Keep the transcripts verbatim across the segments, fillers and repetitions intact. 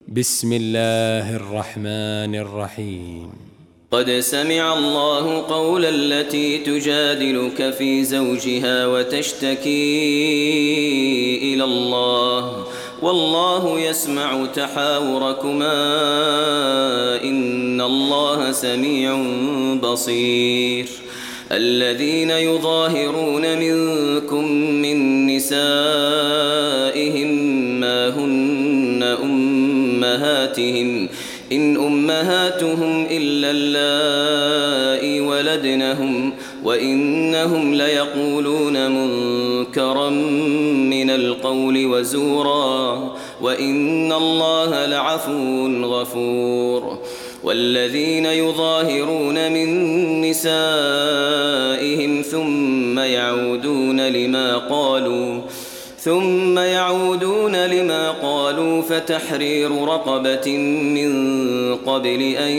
بسم الله الرحمن الرحيم. قد سمع الله قول التي تجادلك في زوجها وتشتكي إلى الله والله يسمع تحاوركما إن الله سميع بصير. الذين يظاهرون منكم من نسائهم ما هن أمهاتهم إن أمهاتهم إلا اللائي ولدنهم وإنهم ليقولون منكرا من القول وزورا وإن الله لعفو غفور. والذين يظاهرون من نسائهم ثم يعودون لما قالوا ثم يعودون لما قالوا فتحرير رقبة من قبل أن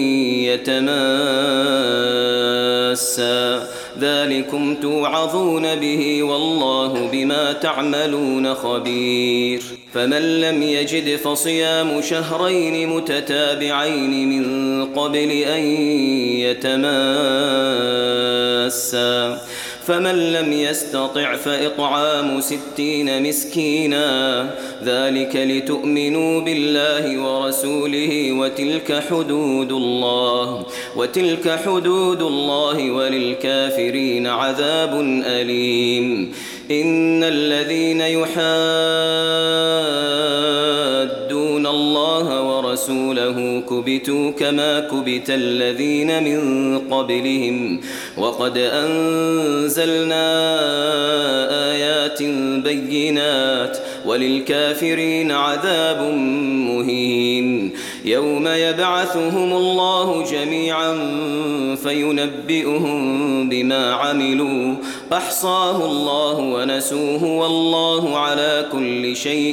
يتماسا ذلكم توعظون به والله بما تعملون خبير. فمن لم يجد فصيام شهرين متتابعين من قبل أن يتماسا فمن لم يستطع فإطعام ستين مسكينا ذلك لتؤمنوا بالله ورسوله وتلك حدود الله وتلك حدود الله وللكافرين عذاب أليم. إن الذين يحادون الله ورسوله كبتوا كما كبت الذين من قبلهم وقد أنزلنا آيات بينات وللكافرين عذاب مهين. يوم يبعثهم الله جميعا فينبئهم بما عملوا أحصاه الله ونسوه والله على كل شيء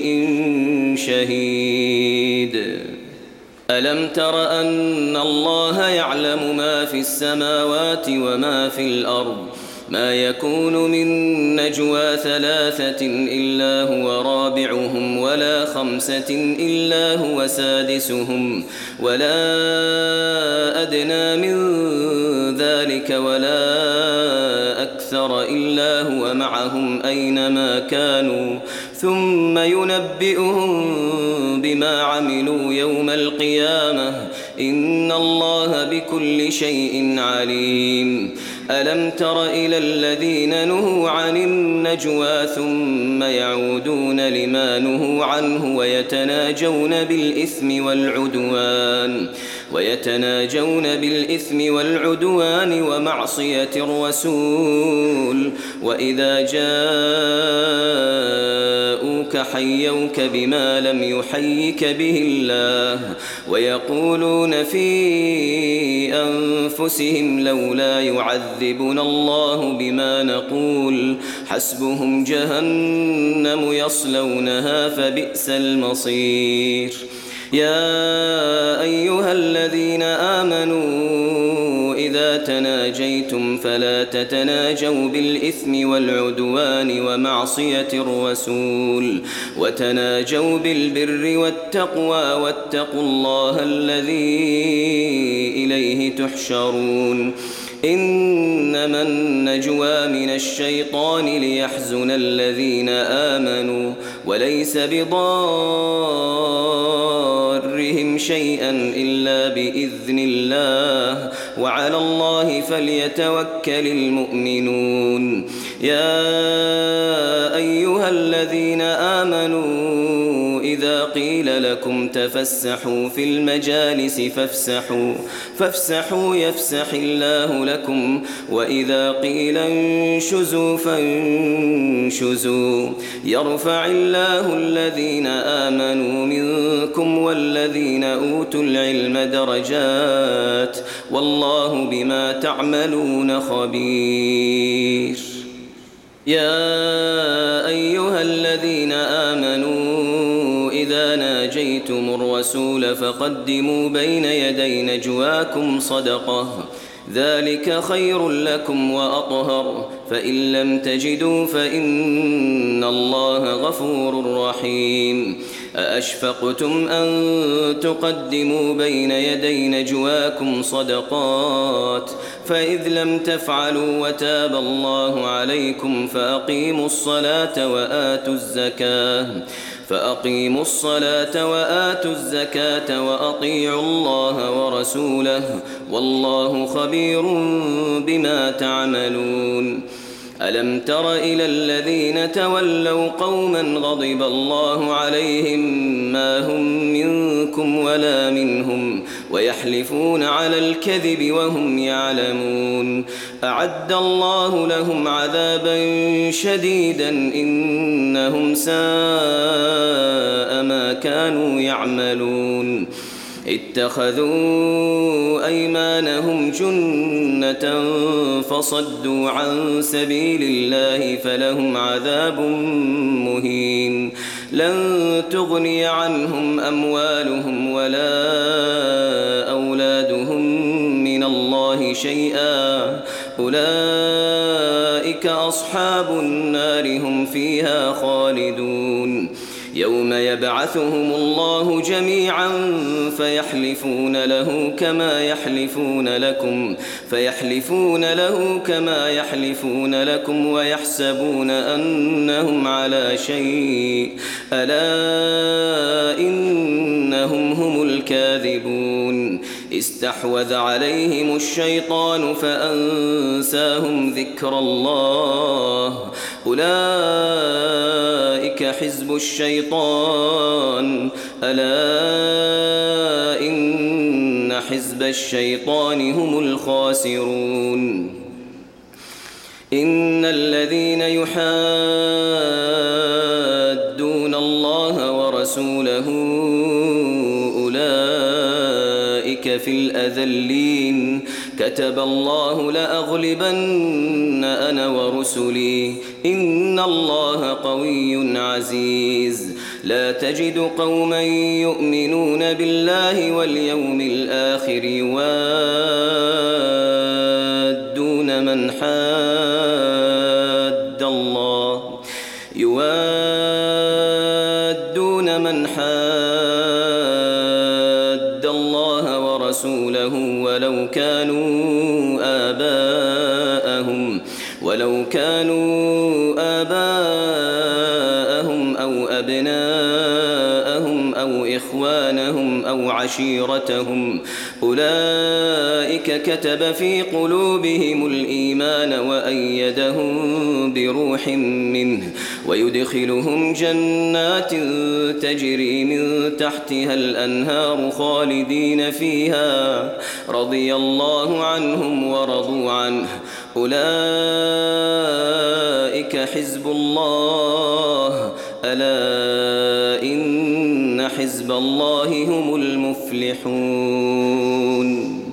شهيد. ألم تر أن الله يعلم ما في السماوات وما في الأرض ما يكون من نجوى ثلاثة إلا هو رابعهم ولا خمسة إلا هو سادسهم ولا أدنى من ذلك ولا أكثر إلا هو معهم أينما كانوا ثم ينبئهم بما عملوا يوم القيامة إن الله بكل شيء عليم. ألم تر إلى الذين نهوا عن النجوى ثم يعودون لما نهوا عنه ويتناجون بالإثم والعدوان ويتناجون بالإثم والعدوان ومعصية الرسول وإذا جاءوك حيوك بما لم يحيك به الله ويقولون في أنفسهم لولا يعذبنا الله بما نقول حسبهم جهنم يصلونها فبئس المصير. يا أيها الذين آمنوا إذا تناجيتم فلا تتناجوا بالإثم والعدوان ومعصية الرسول وتناجوا بالبر والتقوى واتقوا الله الذي إليه تحشرون. إنما النجوى من الشيطان ليحزن الذين آمنوا وليس بضارهم شيئا إلا بإذن الله وعلى الله فليتوكل المؤمنون. يا أيها الذين آمنوا إذا قيل لكم تفسحوا في المجالس فافسحوا فافسحوا يفسح الله لكم وإذا قيل انشزوا فانشزوا يرفع الله الذين آمنوا منكم والذين أوتوا العلم درجات والله بما تعملون خبير. يا أيها الذين آمنوا إذا ناجيتم الرسول فقدموا بين يدي نجواكم صدقة ذلك خير لكم وأطهر فإن لم تجدوا فإن الله غفور رحيم. أأشفقتم أن تقدموا بين يدي نجواكم صدقات فإذ لم تفعلوا وتاب الله عليكم فأقيموا الصلاة وآتوا الزكاة فأقيموا الصلاة وآتوا الزكاة وأطيعوا الله ورسوله والله خبير بما تعملون. ألم تر إلى الذين تولوا قوما غضب الله عليهم ما هم منكم ولا منهم ويحلفون على الكذب وهم يعلمون أعد الله لهم عذابا شديدا إنهم ساء ما كانوا يعملون. اتخذوا أيمانهم جنة فصدوا عن سبيل الله فلهم عذاب مهين. لن تغني عنهم أموالهم ولا أولادهم من الله شيئا أولئك أصحاب النار هم فيها خالدون. يوم يبعثهم الله جميعا فيحلفون له كما يحلفون لكم فيحلفون له كما يحلفون لكم ويحسبون أنهم على شيء ألا إنهم هم الكاذبون. استحوذ عليهم الشيطان فأنساهم ذكر الله أولئك حزب الشيطان ألا إن حزب الشيطان هم الخاسرون. إن الذين يحادون الله ورسوله أولئك في الأذلين كتب الله لأغلبن أنا ورسلي إن الله قوي عزيز. لا تجد قوما يؤمنون بالله واليوم الآخر يوادون من حاد الله يوادون من حاد الله ورسوله ولو كانوا آباءهم ولو كانوا آباءهم أو أبناءهم أو إخوانهم أو عشيرتهم أولئك كتب في قلوبهم الإيمان وأيدهم بروح منه ويدخلهم جنات تجري من تحتها الأنهار خالدين فيها رضي الله عنهم ورضوا عنه أولئك حزب الله ألا إن حزب الله هم المفلحون.